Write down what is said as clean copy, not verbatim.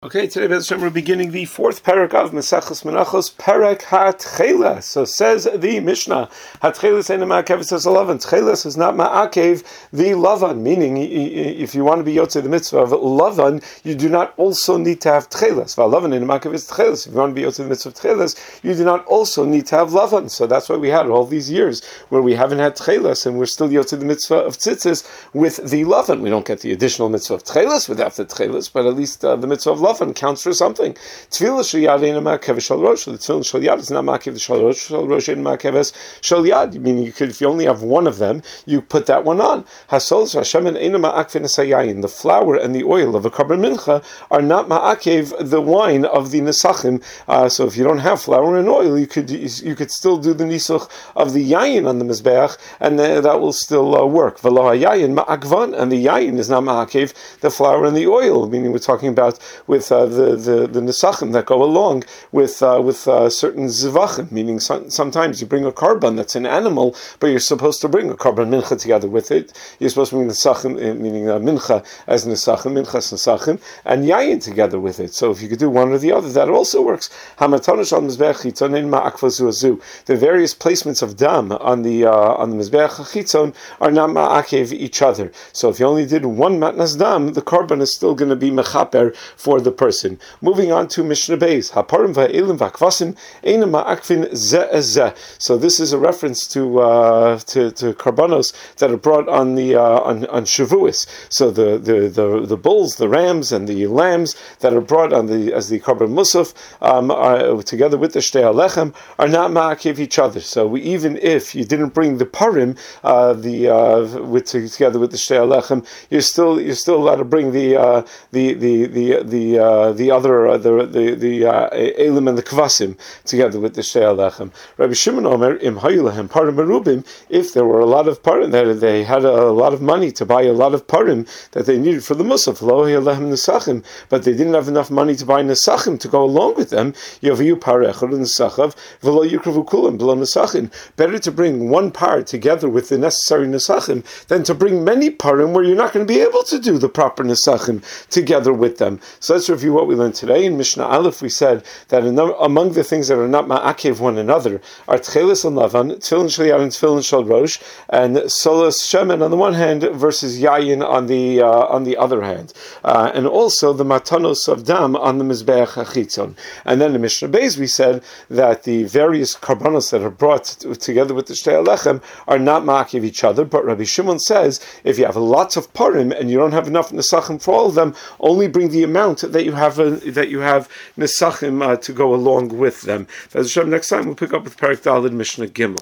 Okay, today we're beginning the fourth parak of Maseches Menachos, parak HaTcheles. So says the Mishnah, HaTcheles ain't a ma'akev, says a lavan. Tcheles is not ma'akev the lavan, meaning if you want to be yotzei the mitzvah of lavan, you do not also need to have tcheles. Lavan ain't a ma'akev is tcheles. If you want to be yotzei the mitzvah of tcheles, you do not also need to have lavan. So that's why we had all these years where we haven't had tcheles and we're still yotzei the mitzvah of tzitzis with the lavan. We don't get the additional mitzvah of tcheles without the tcheles, but at least the mitzvah of lavan counts for something. Tefillah shel yad ain't a ma'akev shel rosh. The tefillah shel yad is not ma'akev shel rosh. Shel rosh ain't ma'akev shel yad. Meaning you could, if you only have one of them, you put that one on. Hasol Hashem ain't a ma'akev nesayayin. The flour and the oil of a korban mincha are not ma'akev the wine of the nesachim. So if you don't have flour and oil, you could still do the nisuch of the yayin on the mizbeach, and that will still work. V'lo hayayin ma'akvan, and the yayin is not ma'akev the flour and the oil. Meaning we're talking about with the nesachim that go along with certain zivachim, meaning sometimes you bring a korban that's an animal, but you're supposed to bring a korban mincha together with it. You're supposed to bring nesachim, meaning mincha as nesachim, mincha as nesachim, and yayin together with it. So if you could do one or the other, that also works. The various placements of dam on the mizbeach chitzon are not ma'akev each other. So if you only did one matnas dam, the korban is still going to be mechaper for the person. Moving on to Mishnah Beis, Haparim va'elim va'kvasim eina ma'akvin zeh. So this is a reference to karbanos that are brought on the on Shavuos. So the bulls, the rams, and the lambs that are brought on as the karban musaf together with the shtei halechem are not ma'akev each other. So even if you didn't bring the parim together with the shtei halechem, you're still allowed to bring the elim and the kvasim together with the shtei halechem. Rabbi Shimon Omer im hayu lahem parim merubim. If there were a lot of parim, that they had a lot of money to buy a lot of parim that they needed for the musaf, lo hiya lahem nesachim, but they didn't have enough money to buy nesachim to go along with them. Yaviyu par echad nesachav v'lo yukravu kulam b'lo nesachim. Better to bring one par together with the necessary nesachim than to bring many parim where you're not going to be able to do the proper nesachim together with them. So let's review what we learned today. In Mishnah Aleph, we said that among the things that are not ma'akev one another are tcheles and lavan, tefillin shel yad and tefillin shel rosh, and solas shemen on the one hand versus yayin on the other hand, and also the matanos of dam on the mizbeach hachitzon. And then in Mishnah Beis, we said that the various karbanos that are brought together with the shtei halechem are not ma'akev each other. But Rabbi Shimon says if you have lots of parim and you don't have enough nesachim for all of them, only bring the amount that you have nesachim to go along with them. Next time we'll pick up with Parak Daled Mishnah Gimel.